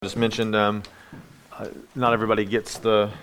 Just mentioned, not everybody gets the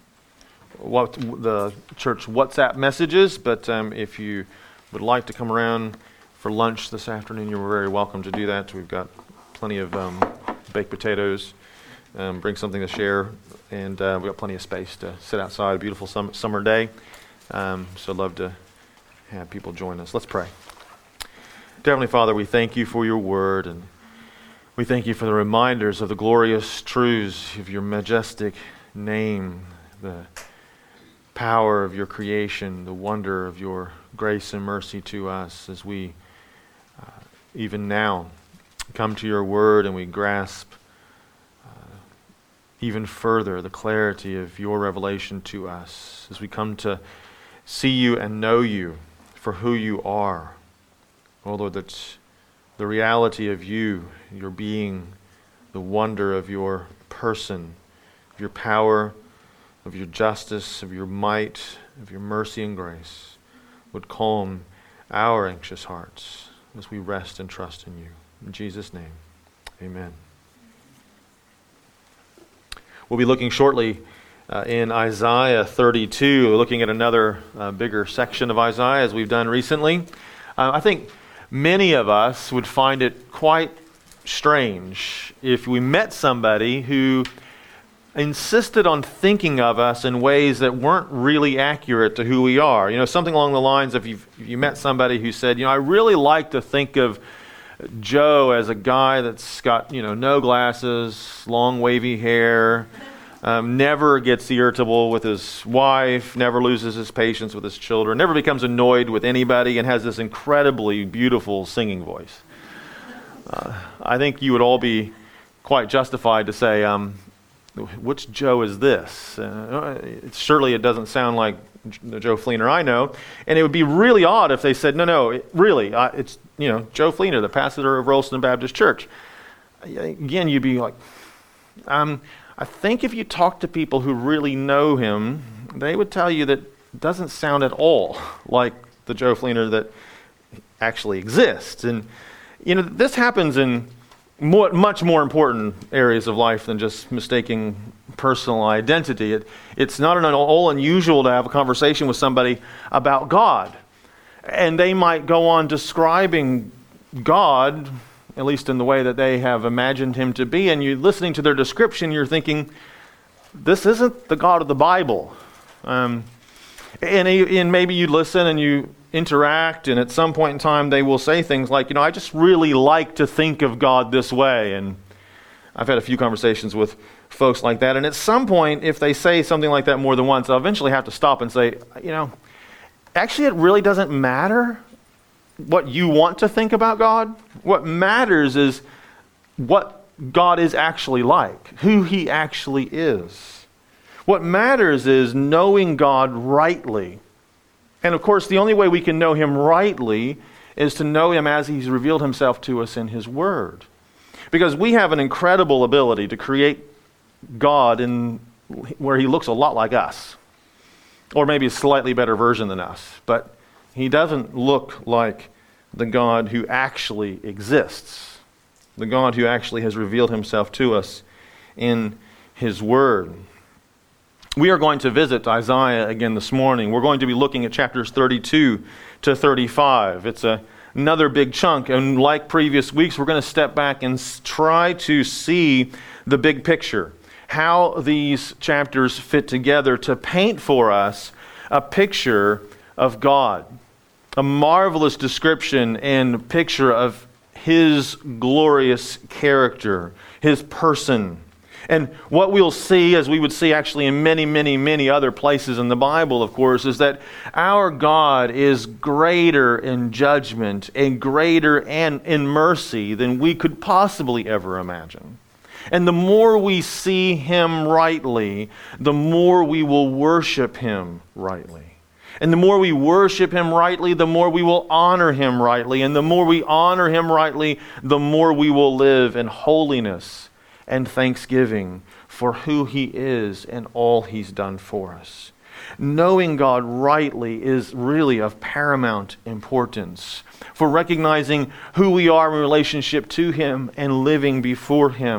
church WhatsApp messages, but if you would like to come around for lunch this afternoon, you're very welcome to do that. We've got plenty of baked potatoes. Bring something to share, and we've got plenty of space to sit outside. A beautiful summer day, so I'd love to have people join us. Let's pray. Dear Heavenly Father, we thank you for your word, and we thank you for the reminders of the glorious truths of your majestic name, the power of your creation, the wonder of your grace and mercy to us as we even now come to your word and we grasp even further the clarity of your revelation to us as we come to see you and know you for who you are. Oh Lord, that's the reality of you, your being, the wonder of your person, of your power, of your justice, of your might, of your mercy and grace, would calm our anxious hearts as we rest and trust in you. In Jesus' name, amen. We'll be looking shortly in Isaiah 32, looking at another bigger section of Isaiah as we've done recently. I think many of us would find it quite strange if we met somebody who insisted on thinking of us in ways that weren't really accurate to who we are. You know, something along the lines of if you met somebody who said, I really like to think of Joe as a guy that's got, no glasses, long wavy hair, never gets irritable with his wife, never loses his patience with his children, never becomes annoyed with anybody, and has this incredibly beautiful singing voice. I think you would all be quite justified to say, which Joe is this? Surely it doesn't sound like the Joe Fleener I know. And it would be really odd if they said, no, it's Joe Fleener, the pastor of Rolston Baptist Church. Again, you'd be like, I think if you talk to people who really know him, they would tell you that it doesn't sound at all like the Joe Fleener that actually exists. And, this happens in much more important areas of life than just mistaking personal identity. It's not at all unusual to have a conversation with somebody about God. And they might go on describing God, at least in the way that they have imagined him to be, and you're listening to their description, you're thinking, this isn't the God of the Bible. And maybe you listen and you interact, and at some point in time they will say things like, I just really like to think of God this way. And I've had a few conversations with folks like that, and at some point, if they say something like that more than once, I'll eventually have to stop and say, actually it really doesn't matter what you want to think about God. What matters is what God is actually like, who he actually is. What matters is knowing God rightly. And of course, the only way we can know him rightly is to know him as he's revealed himself to us in his word. Because we have an incredible ability to create God in where he looks a lot like us. Or maybe a slightly better version than us. But he doesn't look like the God who actually exists, the God who actually has revealed himself to us in his word. We are going to visit Isaiah again this morning. We're going to be looking at chapters 32 to 35. It's another big chunk, and like previous weeks, we're going to step back and try to see the big picture, how these chapters fit together to paint for us a picture of God, a marvelous description and picture of his glorious character, his person. And what we'll see, as we would see actually in many, many, many other places in the Bible, of course, is that our God is greater in judgment and greater and in mercy than we could possibly ever imagine. And the more we see him rightly, the more we will worship him rightly. And the more we worship him rightly, the more we will honor him rightly. And the more we honor him rightly, the more we will live in holiness and thanksgiving for who he is and all he's done for us. Knowing God rightly is really of paramount importance for recognizing who we are in relationship to him and living before him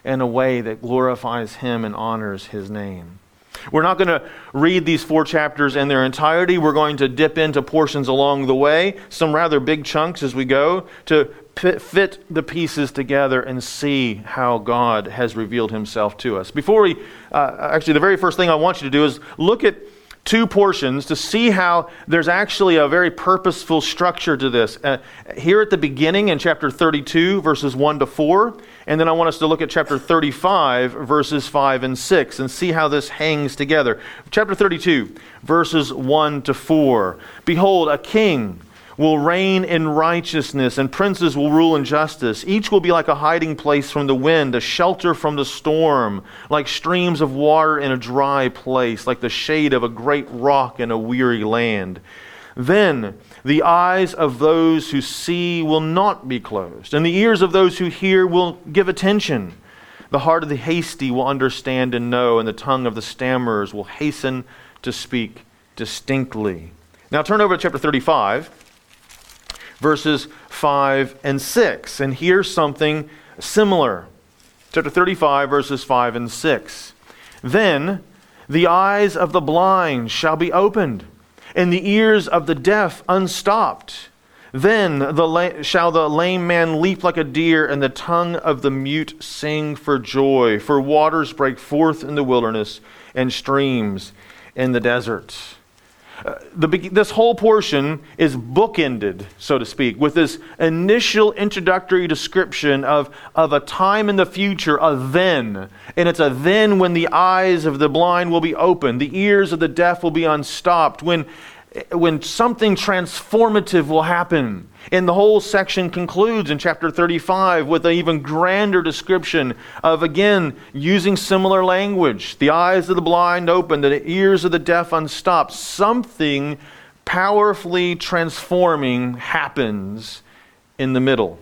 in a way that glorifies Him and honors His name. We're not going to read these 4 chapters in their entirety. We're going to dip into portions along the way, some rather big chunks as we go, to fit the pieces together and see how God has revealed Himself to us. Before we, actually the very first thing I want you to do is look at 2 portions to see how there's actually a very purposeful structure to this. Here at the beginning in chapter 32, verses 1 to 4, and then I want us to look at chapter 35, verses 5 and 6, and see how this hangs together. Chapter 32, verses 1 to 4. Behold, a king will reign in righteousness, and princes will rule in justice. Each will be like a hiding place from the wind, a shelter from the storm, like streams of water in a dry place, like the shade of a great rock in a weary land. Then the eyes of those who see will not be closed, and the ears of those who hear will give attention. The heart of the hasty will understand and know, and the tongue of the stammerers will hasten to speak distinctly. Now turn over to chapter 35. Verses 5 and 6. And here's something similar. Chapter 35, verses 5 and 6. Then the eyes of the blind shall be opened, and the ears of the deaf unstopped. Then shall the lame man leap like a deer, and the tongue of the mute sing for joy. For waters break forth in the wilderness, and streams in the desert. This whole portion is bookended, so to speak, with this initial introductory description of a time in the future, a then. And it's a then when the eyes of the blind will be opened, the ears of the deaf will be unstopped, when something transformative will happen. And the whole section concludes in chapter 35 with an even grander description of, again, using similar language. The eyes of the blind opened, the ears of the deaf unstopped. Something powerfully transforming happens in the middle.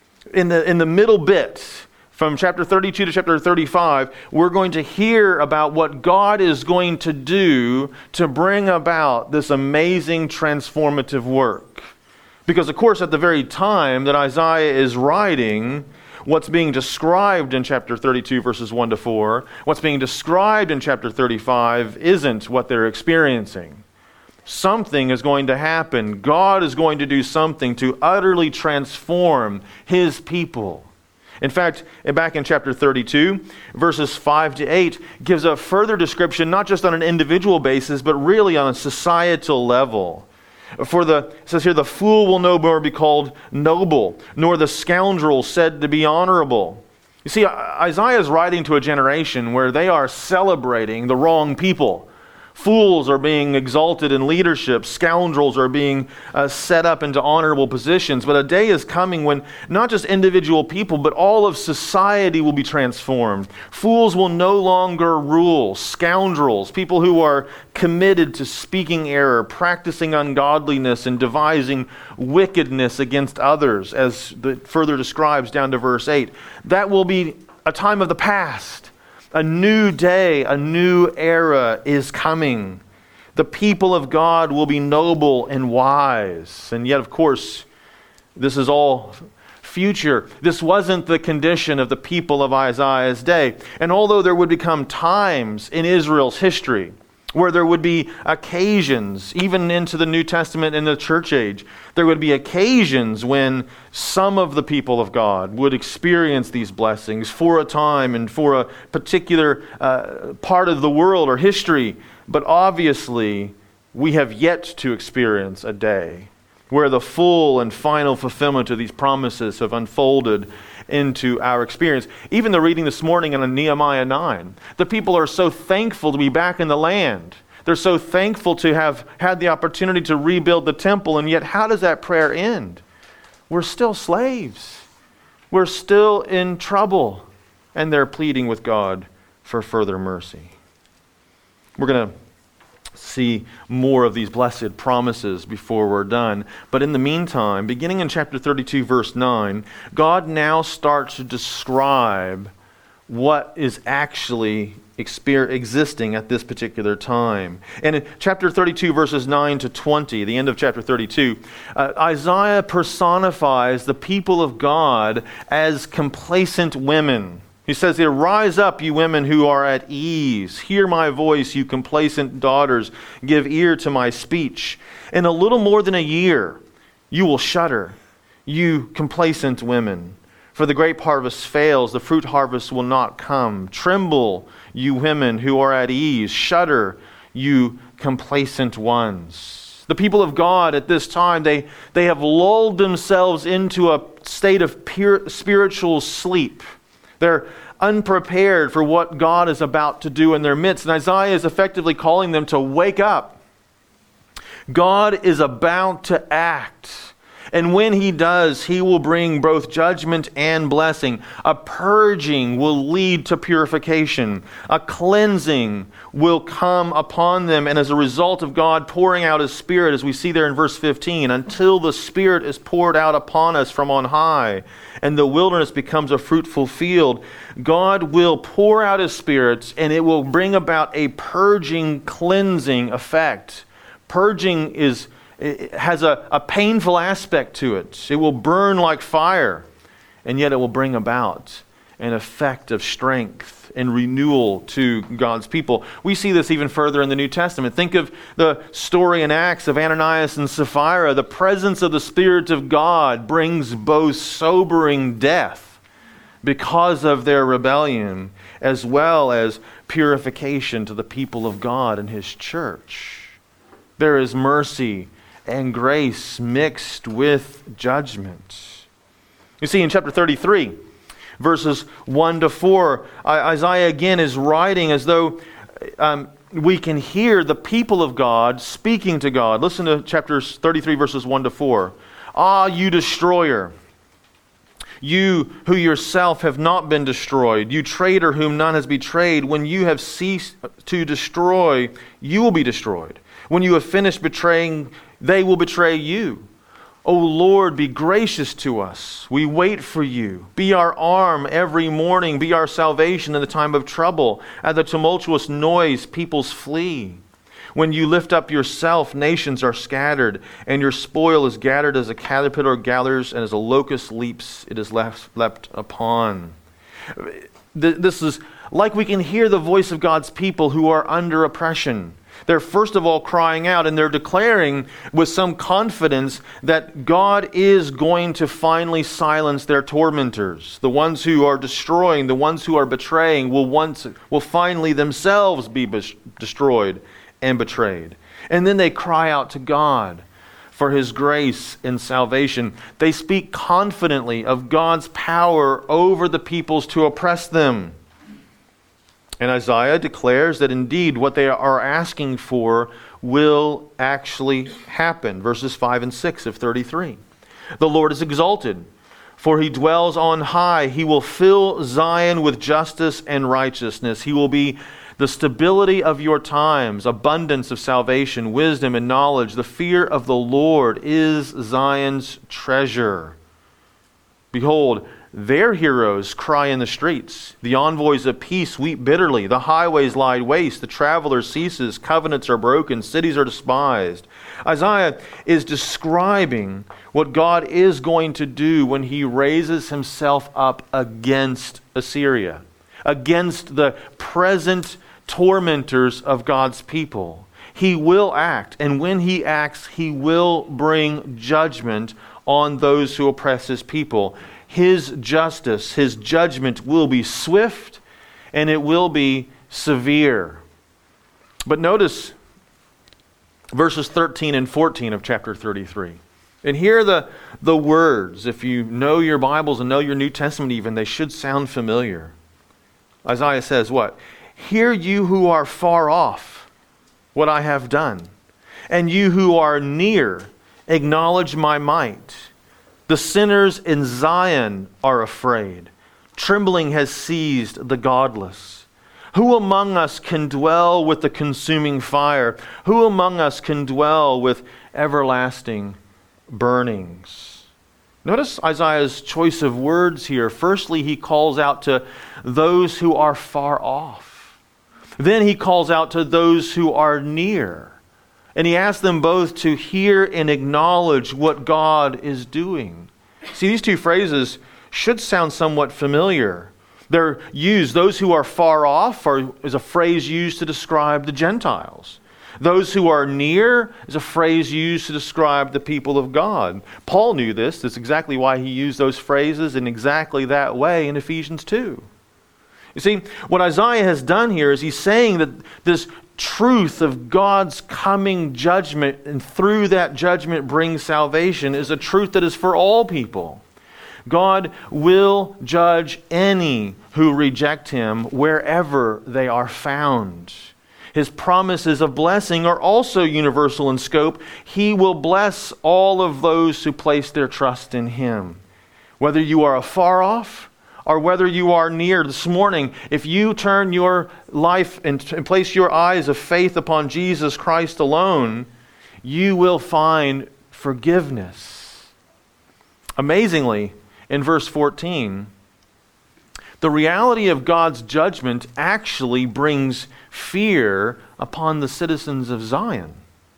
In the middle bit, from chapter 32 to chapter 35, we're going to hear about what God is going to do to bring about this amazing transformative work. Because, of course, at the very time that Isaiah is writing, what's being described in chapter 32, verses 1 to 4, what's being described in chapter 35 isn't what they're experiencing. Something is going to happen. God is going to do something to utterly transform His people. In fact, back in chapter 32, verses 5 to 8 gives a further description, not just on an individual basis, but really on a societal level. It says here, the fool will no more be called noble, nor the scoundrel said to be honorable. You see, Isaiah is writing to a generation where they are celebrating the wrong people. Fools are being exalted in leadership. Scoundrels are being set up into honorable positions. But a day is coming when not just individual people, but all of society will be transformed. Fools will no longer rule. Scoundrels, people who are committed to speaking error, practicing ungodliness, and devising wickedness against others, as it further describes down to verse 8. That will be a time of the past. A new day, a new era is coming. The people of God will be noble and wise. And yet, of course, this is all future. This wasn't the condition of the people of Isaiah's day. And although there would become times in Israel's history where there would be occasions, even into the New Testament in the church age, there would be occasions when some of the people of God would experience these blessings for a time and for a particular part of the world or history. But obviously, we have yet to experience a day where the full and final fulfillment of these promises have unfolded into our experience. Even the reading this morning in Nehemiah 9, the people are so thankful to be back in the land. They're so thankful to have had the opportunity to rebuild the temple, and yet how does that prayer end? We're still slaves. We're still in trouble, and they're pleading with God for further mercy. We're going to see more of these blessed promises before we're done. But in the meantime, beginning in chapter 32, verse 9, God now starts to describe what is actually existing at this particular time. And in chapter 32, verses 9 to 20, the end of chapter 32, Isaiah personifies the people of God as complacent women He says here, rise up, you women who are at ease. Hear my voice, you complacent daughters. Give ear to my speech. In a little more than a year, you will shudder, you complacent women. For the grape harvest fails, the fruit harvest will not come. Tremble, you women who are at ease. Shudder, you complacent ones. The people of God at this time, they have lulled themselves into a state of pure spiritual sleep. They're unprepared for what God is about to do in their midst. And Isaiah is effectively calling them to wake up. God is about to act. And when He does, He will bring both judgment and blessing. A purging will lead to purification. A cleansing will come upon them. And as a result of God pouring out His Spirit, as we see there in verse 15, until the Spirit is poured out upon us from on high, and the wilderness becomes a fruitful field, God will pour out His Spirit, and it will bring about a purging, cleansing effect. Purging it has a painful aspect to it. It will burn like fire, and yet it will bring about an effect of strength and renewal to God's people. We see this even further in the New Testament. Think of the story in Acts of Ananias and Sapphira. The presence of the Spirit of God brings both sobering death because of their rebellion, as well as purification to the people of God and His church. There is mercy and grace mixed with judgment. You see, in chapter 33, verses 1 to 4, Isaiah again is writing as though we can hear the people of God speaking to God. Listen to chapter 33, verses 1 to 4. Ah, you destroyer, you who yourself have not been destroyed, you traitor whom none has betrayed, when you have ceased to destroy, you will be destroyed. When you have finished betraying, they will betray you. O Lord, be gracious to us. We wait for you. Be our arm every morning. Be our salvation in the time of trouble. At the tumultuous noise, peoples flee. When you lift up yourself, nations are scattered, and your spoil is gathered as a caterpillar gathers, and as a locust leaps, it is leapt upon. This is like we can hear the voice of God's people who are under oppression. They're first of all crying out, and they're declaring with some confidence that God is going to finally silence their tormentors. The ones who are destroying, the ones who are betraying will finally themselves be destroyed and betrayed. And then they cry out to God for His grace and salvation. They speak confidently of God's power over the peoples to oppress them. And Isaiah declares that indeed what they are asking for will actually happen. Verses 5 and 6 of 33. The Lord is exalted, for He dwells on high. He will fill Zion with justice and righteousness. He will be the stability of your times, abundance of salvation, wisdom and knowledge. The fear of the Lord is Zion's treasure. Behold, their heroes cry in the streets. The envoys of peace weep bitterly. The highways lie waste. The traveler ceases. Covenants are broken. Cities are despised. Isaiah is describing what God is going to do when He raises Himself up against Assyria, against the present tormentors of God's people. He will act, and when He acts, He will bring judgment on those who oppress His people. His justice, His judgment will be swift and it will be severe. But notice verses 13 and 14 of chapter 33. And here are the words. If you know your Bibles and know your New Testament even, they should sound familiar. Isaiah says what? Hear you who are far off what I have done, and you who are near acknowledge my might. The sinners in Zion are afraid. Trembling has seized the godless. Who among us can dwell with the consuming fire? Who among us can dwell with everlasting burnings? Notice Isaiah's choice of words here. Firstly, he calls out to those who are far off. Then he calls out to those who are near. And he asks them both to hear and acknowledge what God is doing. See, these two phrases should sound somewhat familiar. They're used, those who are far off is a phrase used to describe the Gentiles. Those who are near is a phrase used to describe the people of God. Paul knew this. That's exactly why he used those phrases in exactly that way in Ephesians 2. You see, what Isaiah has done here is he's saying that this truth of God's coming judgment, and through that judgment brings salvation, is a truth that is for all people. God will judge any who reject Him wherever they are found. His promises of blessing are also universal in scope. He will bless all of those who place their trust in Him. Whether you are afar off or whether you are near, this morning, if you turn your life and place your eyes of faith upon Jesus Christ alone, you will find forgiveness. Amazingly, in verse 14, the reality of God's judgment actually brings fear upon the citizens of Zion.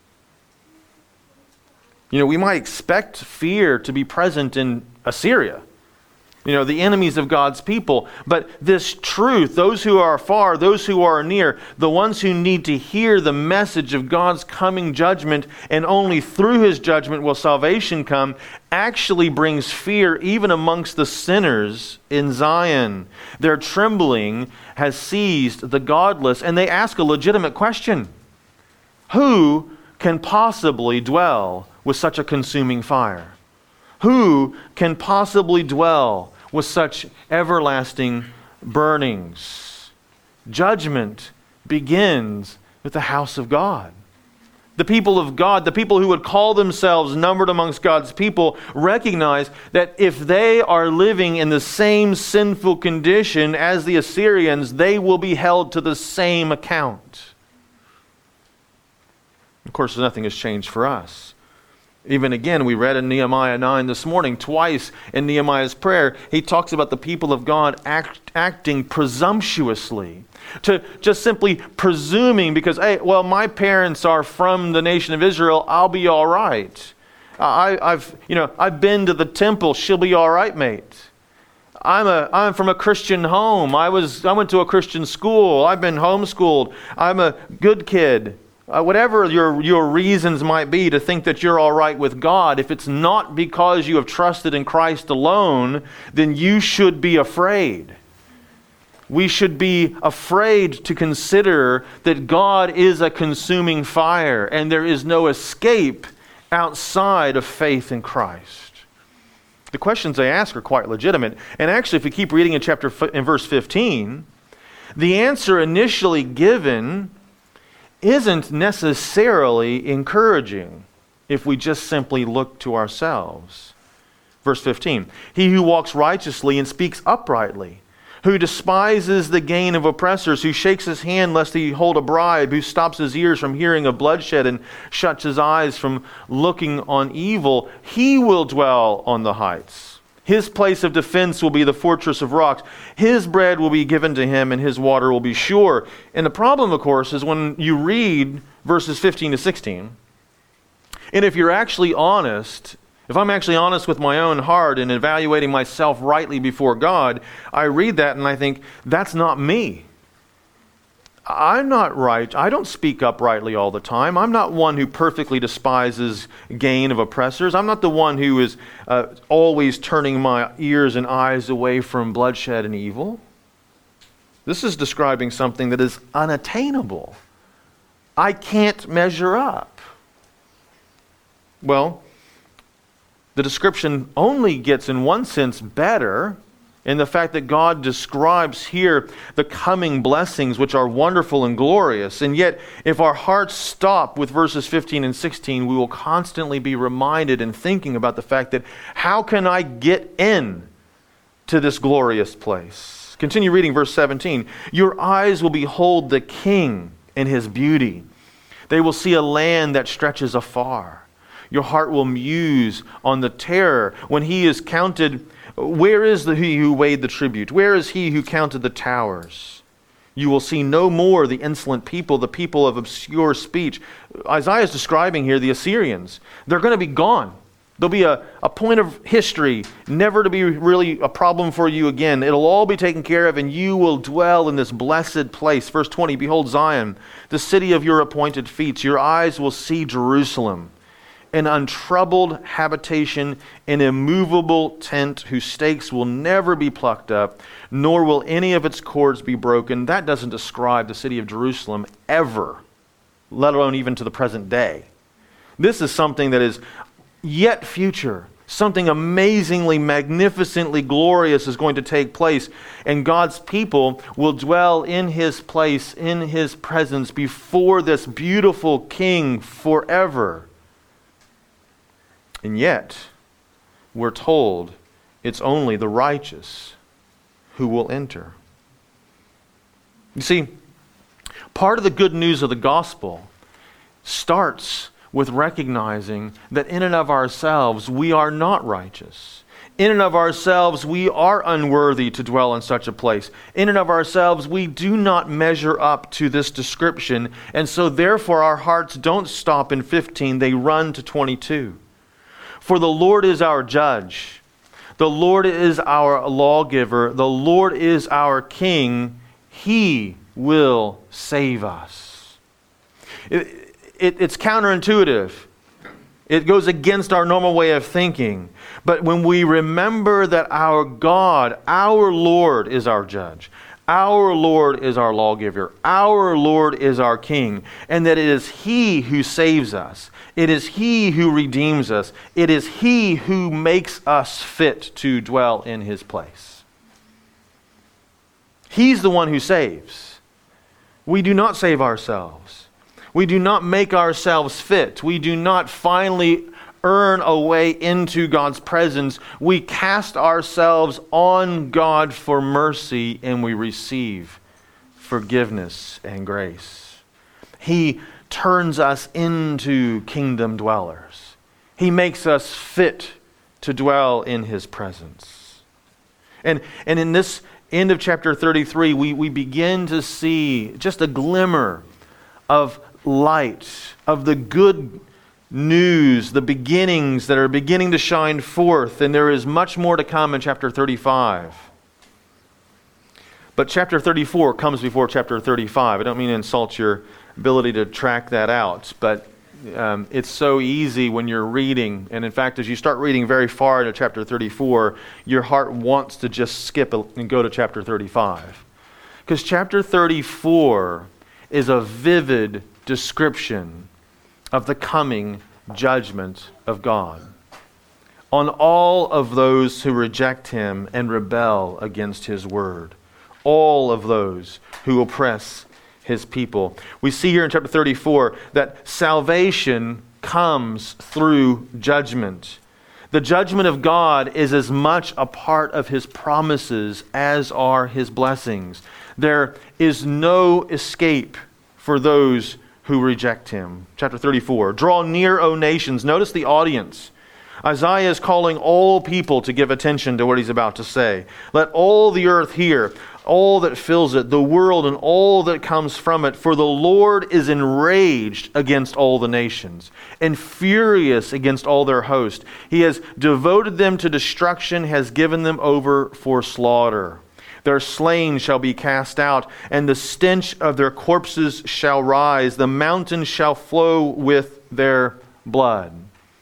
We might expect fear to be present in Assyria, the enemies of God's people. But this truth, those who are far, those who are near, the ones who need to hear the message of God's coming judgment, and only through His judgment will salvation come, actually brings fear even amongst the sinners in Zion. Their trembling has seized the godless, and they ask a legitimate question. Who can possibly dwell with such a consuming fire? Who can possibly dwell with such everlasting burnings? Judgment begins with the house of God. The people of God, the people who would call themselves numbered amongst God's people, recognize that if they are living in the same sinful condition as the Assyrians, they will be held to the same account. Of course, nothing has changed for us. Even again, we read in Nehemiah 9 this morning, twice in Nehemiah's prayer, he talks about the people of God acting presumptuously. To just simply presuming because, my parents are from the nation of Israel, I'll be all right. I've been to the temple, she'll be all right, mate. I'm from a Christian home. I went to a Christian school. I've been homeschooled. I'm a good kid. Whatever your reasons might be to think that you're all right with God, if it's not because you have trusted in Christ alone, then you should be afraid. We should be afraid to consider that God is a consuming fire and there is no escape outside of faith in Christ. The questions they ask are quite legitimate. And actually, if we keep reading in verse 15, the answer initially given isn't necessarily encouraging if we just simply look to ourselves. Verse 15, he who walks righteously and speaks uprightly, who despises the gain of oppressors, who shakes his hand lest he hold a bribe, who stops his ears from hearing of bloodshed and shuts his eyes from looking on evil, he will dwell on the heights. His place of defense will be the fortress of rocks. His bread will be given to him, and his water will be sure. And the problem, of course, is when you read verses 15 to 16, and if you're actually honest, if I'm actually honest with my own heart and evaluating myself rightly before God, I read that and I think, that's not me. I'm not right. I don't speak uprightly all the time. I'm not one who perfectly despises gain of oppressors. I'm not the one who is always turning my ears and eyes away from bloodshed and evil. This is describing something that is unattainable. I can't measure up. Well, the description only gets in one sense better in the fact that God describes here the coming blessings which are wonderful and glorious. And yet, if our hearts stop with verses 15 and 16, we will constantly be reminded and thinking about the fact that how can I get in to this glorious place? Continue reading verse 17. Your eyes will behold the King in His beauty. They will see a land that stretches afar. Your heart will muse on the terror when He is counted. Where is he who weighed the tribute? Where is he who counted the towers? You will see no more the insolent people, the people of obscure speech. Isaiah is describing here the Assyrians. They're going to be gone. There'll be a point of history never to be really a problem for you again. It'll all be taken care of, and you will dwell in this blessed place. Verse 20, behold Zion, the city of your appointed feet. Your eyes will see Jerusalem, an untroubled habitation, an immovable tent whose stakes will never be plucked up, nor will any of its cords be broken. That doesn't describe the city of Jerusalem ever, let alone even to the present day. This is something that is yet future. Something amazingly, magnificently glorious is going to take place, and God's people will dwell in His place, in His presence, before this beautiful King forever. And yet, we're told it's only the righteous who will enter. You see, part of the good news of the gospel starts with recognizing that in and of ourselves we are not righteous. In and of ourselves we are unworthy to dwell in such a place. In and of ourselves we do not measure up to this description, and so therefore our hearts don't stop in 15, they run to 22. For the Lord is our judge. The Lord is our lawgiver. The Lord is our King. He will save us. It's counterintuitive. It goes against our normal way of thinking. But when we remember that our God, our Lord, is our judge, our Lord is our lawgiver, our Lord is our King, and that it is He who saves us, it is He who redeems us, it is He who makes us fit to dwell in His place. He's the one who saves. We do not save ourselves. We do not make ourselves fit. We do not finally earn a way into God's presence. We cast ourselves on God for mercy, and we receive forgiveness and grace. He turns us into kingdom dwellers. He makes us fit to dwell in His presence. And in this end of chapter 33, we begin to see just a glimmer of light, of the good news, the beginnings that are beginning to shine forth, and there is much more to come in chapter 35. But chapter 34 comes before chapter 35. I don't mean to insult your ability to track that out, but it's so easy when you're reading, and in fact, as you start reading very far into chapter 34, your heart wants to just skip and go to chapter 35. Because chapter 34 is a vivid description of the coming judgment of God on all of those who reject Him and rebel against His word, all of those who oppress His people. We see here in chapter 34 that salvation comes through judgment. The judgment of God is as much a part of His promises as are His blessings. There is no escape for those who reject Him. Chapter 34, draw near, O nations. Notice the audience. Isaiah is calling all people to give attention to what he's about to say. Let all the earth hear, all that fills it, the world and all that comes from it. For the Lord is enraged against all the nations, and furious against all their host. He has devoted them to destruction, has given them over for slaughter. Their slain shall be cast out, and the stench of their corpses shall rise. The mountains shall flow with their blood.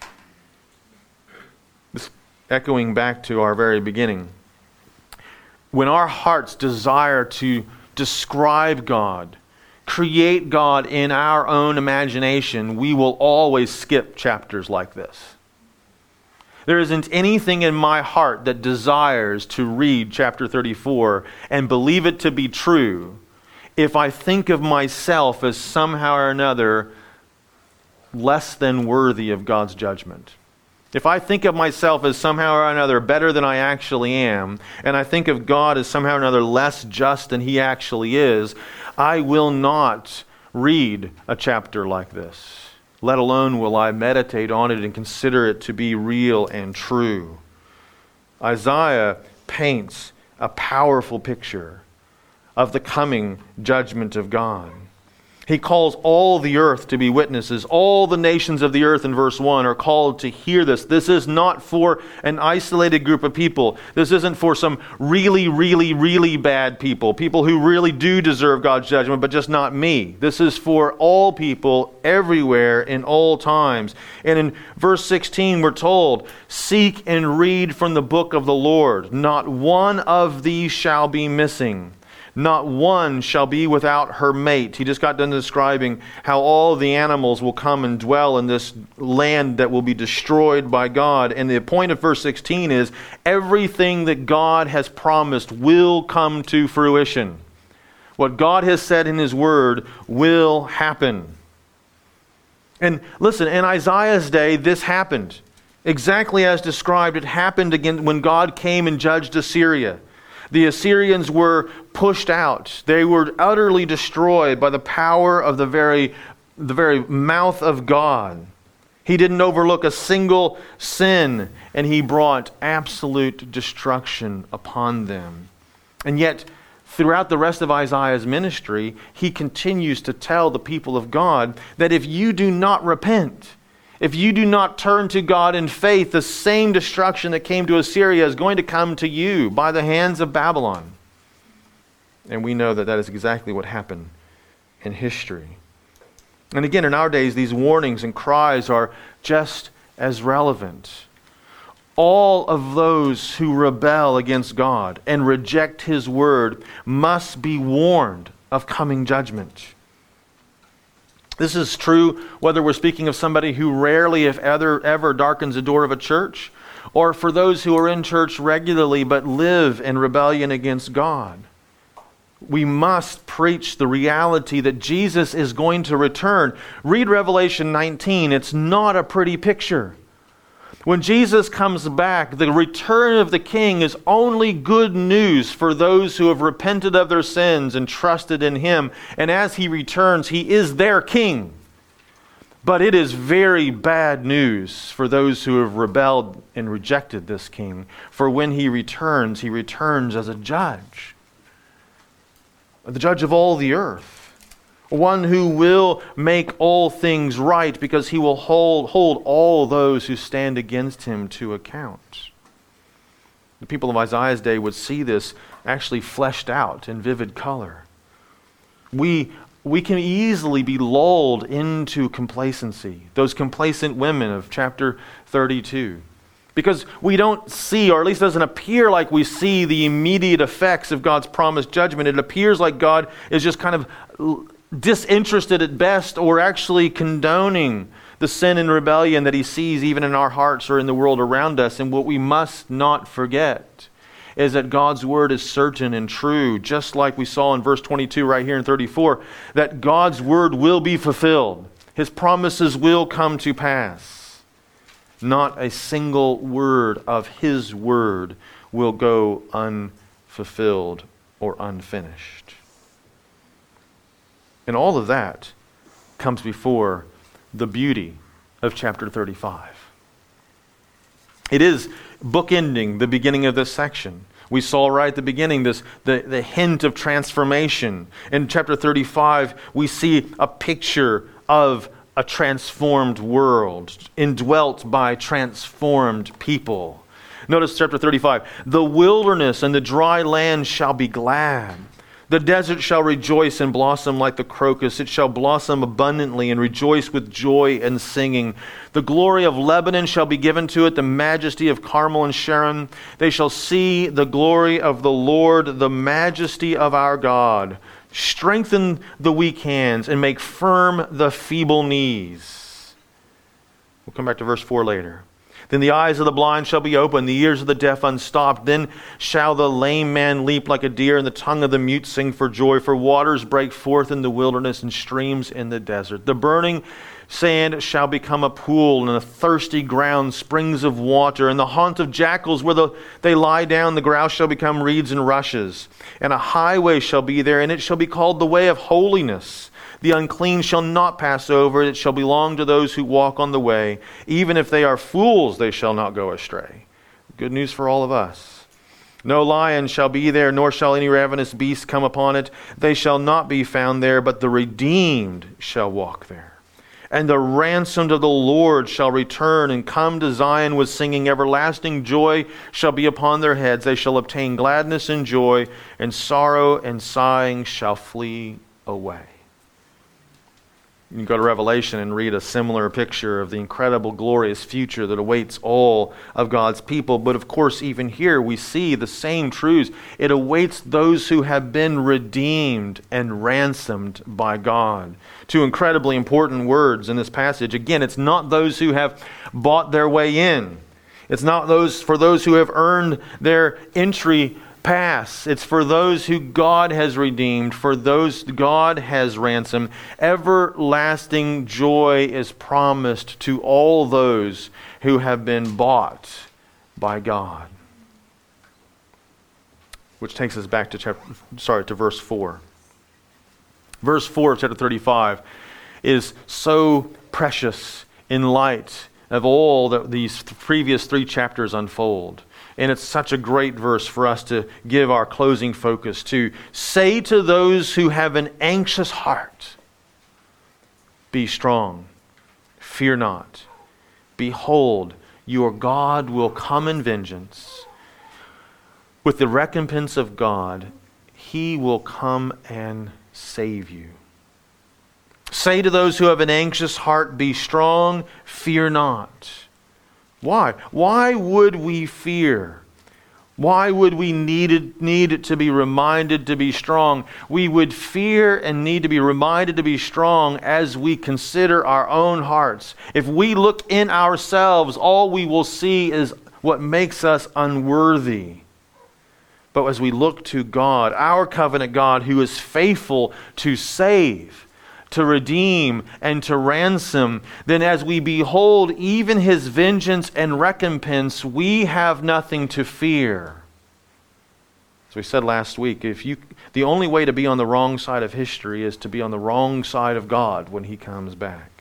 This echoing back to our very beginning. When our hearts desire to describe God, create God in our own imagination, we will always skip chapters like this. There isn't anything in my heart that desires to read chapter 34 and believe it to be true if I think of myself as somehow or another less than worthy of God's judgment. If I think of myself as somehow or another better than I actually am, and I think of God as somehow or another less just than He actually is, I will not read a chapter like this. Let alone will I meditate on it and consider it to be real and true. Isaiah paints a powerful picture of the coming judgment of God. He calls all the earth to be witnesses. All the nations of the earth in verse 1 are called to hear this. This is not for an isolated group of people. This isn't for some really, really, really bad people, people who really do deserve God's judgment, but just not me. This is for all people everywhere in all times. And in verse 16 we're told, seek and read from the book of the Lord. Not one of these shall be missing. Not one shall be without her mate. He just got done describing how all the animals will come and dwell in this land that will be destroyed by God. And the point of verse 16 is everything that God has promised will come to fruition. What God has said in His Word will happen. And listen, in Isaiah's day, this happened. Exactly as described, it happened again when God came and judged Assyria. The Assyrians were pushed out. They were utterly destroyed by the power of the very mouth of God. He didn't overlook a single sin, and He brought absolute destruction upon them. And yet, throughout the rest of Isaiah's ministry, he continues to tell the people of God that if you do not repent, if you do not turn to God in faith, the same destruction that came to Assyria is going to come to you by the hands of Babylon. And we know that that is exactly what happened in history. And again, in our days, these warnings and cries are just as relevant. All of those who rebel against God and reject His Word must be warned of coming judgment. This is true whether we're speaking of somebody who rarely, if ever, darkens the door of a church, or for those who are in church regularly but live in rebellion against God. We must preach the reality that Jesus is going to return. Read Revelation 19. It's not a pretty picture. When Jesus comes back, the return of the King is only good news for those who have repented of their sins and trusted in Him. And as He returns, He is their King. But it is very bad news for those who have rebelled and rejected this King. For when He returns as a judge. The judge of all the earth. One who will make all things right because He will hold all those who stand against Him to account. The people of Isaiah's day would see this actually fleshed out in vivid color. We can easily be lulled into complacency. Those complacent women of chapter 32. Because we don't see, or at least doesn't appear like we see the immediate effects of God's promised judgment. It appears like God is just kind of disinterested at best, or actually condoning the sin and rebellion that He sees even in our hearts or in the world around us. And what we must not forget is that God's Word is certain and true, just like we saw in verse 22 right here in 34, that God's Word will be fulfilled. His promises will come to pass. Not a single word of His Word will go unfulfilled or unfinished. And all of that comes before the beauty of chapter 35. It is bookending the beginning of this section. We saw right at the beginning the hint of transformation. In chapter 35, we see a picture of a transformed world, indwelt by transformed people. Notice chapter 35. The wilderness and the dry land shall be glad. The desert shall rejoice and blossom like the crocus. It shall blossom abundantly and rejoice with joy and singing. The glory of Lebanon shall be given to it, the majesty of Carmel and Sharon. They shall see the glory of the Lord, the majesty of our God. Strengthen the weak hands and make firm the feeble knees. We'll come back to verse 4 later. Then the eyes of the blind shall be opened, the ears of the deaf unstopped. Then shall the lame man leap like a deer, and the tongue of the mute sing for joy. For waters break forth in the wilderness and streams in the desert. The burning sand shall become a pool, and the thirsty ground springs of water. And the haunt of jackals where they lie down, the grouse shall become reeds and rushes. And a highway shall be there, and it shall be called the way of holiness. The unclean shall not pass over it. It shall belong to those who walk on the way. Even if they are fools, they shall not go astray. Good news for all of us. No lion shall be there, nor shall any ravenous beast come upon it. They shall not be found there, but the redeemed shall walk there. And the ransomed of the Lord shall return and come to Zion with singing. Everlasting joy shall be upon their heads. They shall obtain gladness and joy, and sorrow and sighing shall flee away. You can go to Revelation and read a similar picture of the incredible, glorious future that awaits all of God's people. But of course, even here we see the same truths. It awaits those who have been redeemed and ransomed by God. Two incredibly important words in this passage. Again, it's not those who have bought their way in. It's not for those who have earned their entry pass. It's for those who God has redeemed, for those God has ransomed. Everlasting joy is promised to all those who have been bought by God. Which takes us back to verse 4. Verse 4 of chapter 35 is so precious in light of all that these previous 3 chapters unfold. And it's such a great verse for us to give our closing focus to. Say to those who have an anxious heart, be strong, fear not. Behold, your God will come in vengeance. With the recompense of God, He will come and save you. Say to those who have an anxious heart, be strong, fear not. Why? Why would we fear? Why would we need to be reminded to be strong? We would fear and need to be reminded to be strong as we consider our own hearts. If we look in ourselves, all we will see is what makes us unworthy. But as we look to God, our covenant God, who is faithful to save, to redeem, and to ransom, then as we behold even His vengeance and recompense, we have nothing to fear. As we said last week, the only way to be on the wrong side of history is to be on the wrong side of God when He comes back.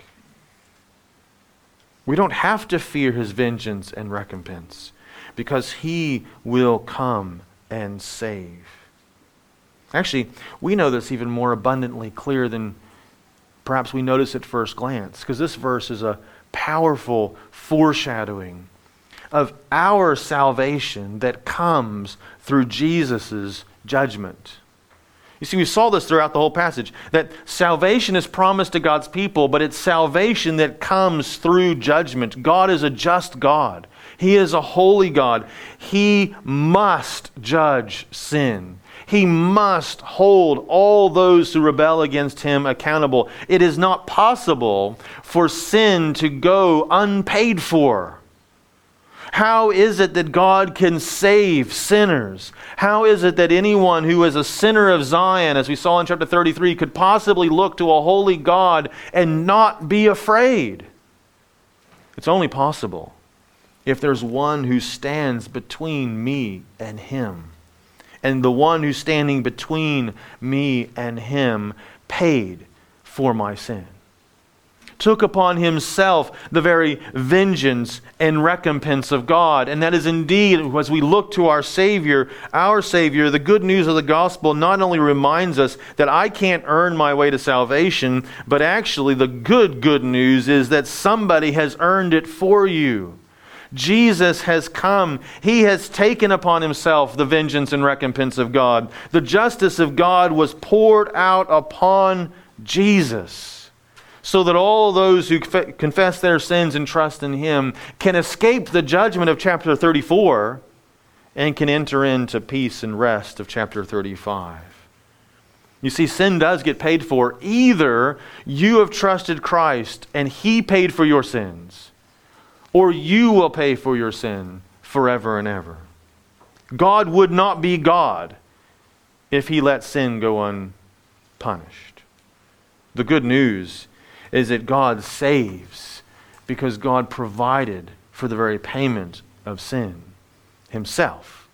We don't have to fear His vengeance and recompense because He will come and save. Actually, we know this even more abundantly clear than perhaps we notice at first glance, because this verse is a powerful foreshadowing of our salvation that comes through Jesus' judgment. You see, we saw this throughout the whole passage, that salvation is promised to God's people, but it's salvation that comes through judgment. God is a just God. He is a holy God. He must judge sin. He must hold all those who rebel against Him accountable. It is not possible for sin to go unpaid for. How is it that God can save sinners? How is it that anyone who is a sinner of Zion, as we saw in chapter 33, could possibly look to a holy God and not be afraid? It's only possible if there's one who stands between me and Him. And the one who's standing between me and Him paid for my sin. Took upon Himself the very vengeance and recompense of God. And that is indeed, as we look to our Savior, the good news of the gospel not only reminds us that I can't earn my way to salvation, but actually the good news is that somebody has earned it for you. Jesus has come. He has taken upon Himself the vengeance and recompense of God. The justice of God was poured out upon Jesus, so that all those who confess their sins and trust in Him can escape the judgment of chapter 34 and can enter into peace and rest of chapter 35. You see, sin does get paid for. Either you have trusted Christ and He paid for your sins, or you will pay for your sin forever and ever. God would not be God if He let sin go unpunished. The good news is that God saves because God provided for the very payment of sin Himself.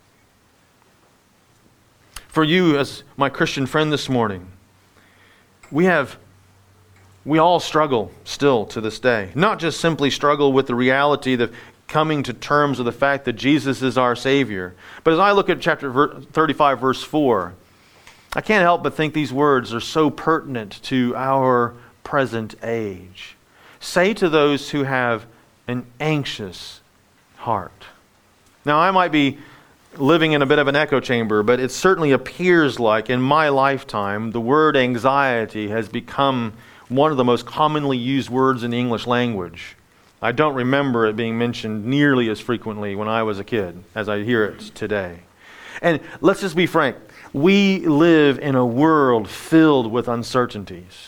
For you, as my Christian friend this morning, we all struggle still to this day. Not just simply struggle with the reality of coming to terms with the fact that Jesus is our Savior. But as I look at chapter 35, verse 4, I can't help but think these words are so pertinent to our present age. Say to those who have an anxious heart. Now, I might be living in a bit of an echo chamber, but it certainly appears like in my lifetime, the word anxiety has become one of the most commonly used words in the English language. I don't remember it being mentioned nearly as frequently when I was a kid as I hear it today. And let's just be frank. We live in a world filled with uncertainties.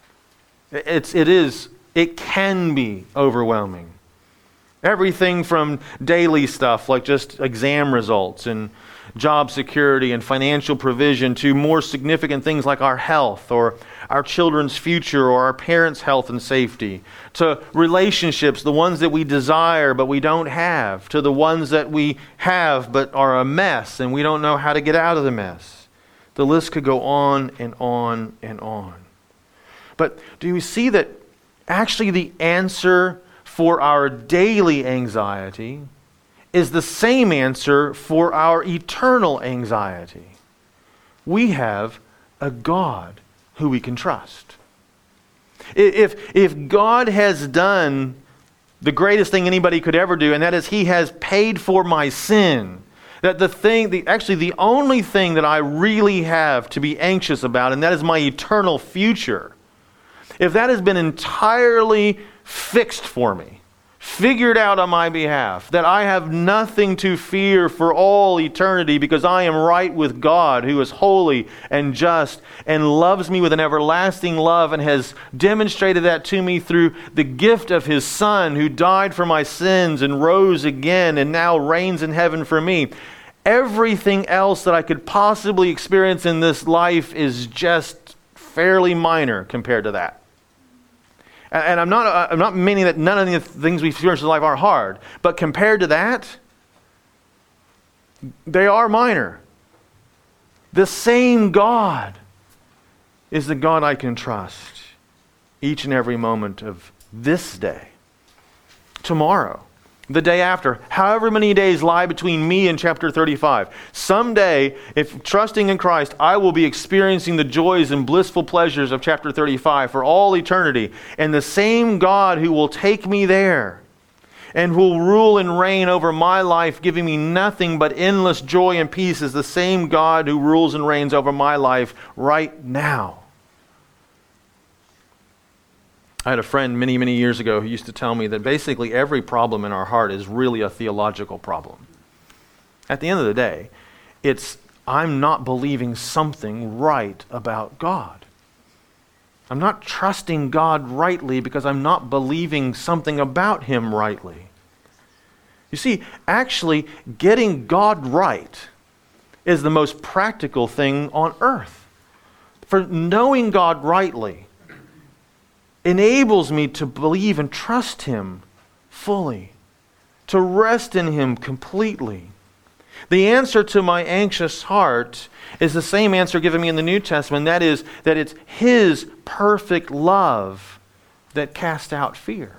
It can be overwhelming. Everything from daily stuff like just exam results and job security and financial provision to more significant things like our health or our children's future or our parents' health and safety, to relationships, the ones that we desire but we don't have, to the ones that we have but are a mess and we don't know how to get out of the mess. The list could go on and on and on. But do you see that actually the answer for our daily anxiety is the same answer for our eternal anxiety? We have a God who we can trust. If God has done the greatest thing anybody could ever do, and that is He has paid for my sin, that the only thing that I really have to be anxious about, and that is my eternal future, if that has been entirely fixed for me, figured out on my behalf, that I have nothing to fear for all eternity because I am right with God who is holy and just and loves me with an everlasting love and has demonstrated that to me through the gift of His Son who died for my sins and rose again and now reigns in heaven for me. Everything else that I could possibly experience in this life is just fairly minor compared to that. And I'm not meaning that none of the things we experience in life are hard, but compared to that, they are minor. The same God is the God I can trust each and every moment of this day, tomorrow, the day after, however many days lie between me and chapter 35. Someday, if trusting in Christ, I will be experiencing the joys and blissful pleasures of chapter 35 for all eternity. And the same God who will take me there and will rule and reign over my life, giving me nothing but endless joy and peace, is the same God who rules and reigns over my life right now. I had a friend many, many years ago who used to tell me that basically every problem in our heart is really a theological problem. At the end of the day, it's I'm not believing something right about God. I'm not trusting God rightly because I'm not believing something about Him rightly. You see, actually, getting God right is the most practical thing on earth. For knowing God rightly enables me to believe and trust Him fully, to rest in Him completely. The answer to my anxious heart is the same answer given me in the New Testament, that is, that it's His perfect love that casts out fear.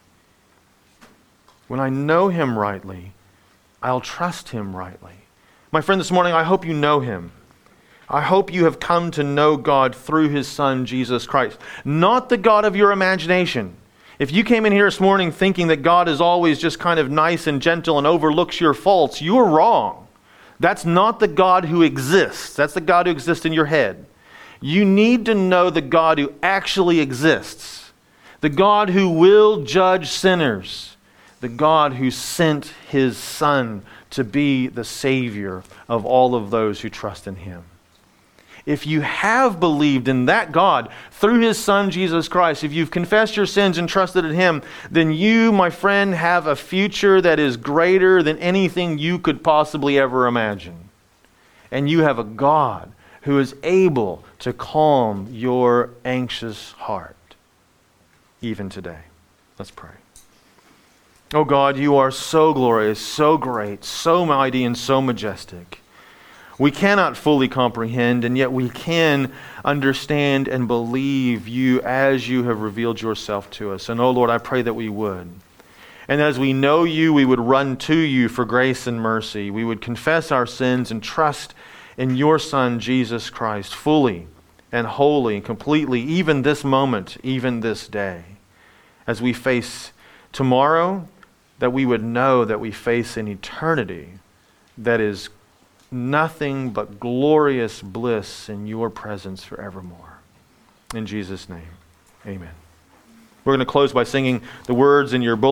When I know Him rightly, I'll trust Him rightly. My friend, this morning, I hope you know Him. I hope you have come to know God through His Son, Jesus Christ. Not the God of your imagination. If you came in here this morning thinking that God is always just kind of nice and gentle and overlooks your faults, you're wrong. That's not the God who exists. That's the God who exists in your head. You need to know the God who actually exists. The God who will judge sinners. The God who sent His Son to be the Savior of all of those who trust in Him. If you have believed in that God through His Son, Jesus Christ, if you've confessed your sins and trusted in Him, then you, my friend, have a future that is greater than anything you could possibly ever imagine. And you have a God who is able to calm your anxious heart, even today. Let's pray. Oh God, You are so glorious, so great, so mighty, and so majestic. We cannot fully comprehend, and yet we can understand and believe You as You have revealed Yourself to us. And oh Lord, I pray that we would. And as we know you, we would run to you for grace and mercy. We would confess our sins and trust in your Son, Jesus Christ, fully and wholly and completely, even this moment, even this day. As we face tomorrow, that we would know that we face an eternity that is nothing but glorious bliss in your presence forevermore. In Jesus' name, amen. We're going to close by singing the words in your book.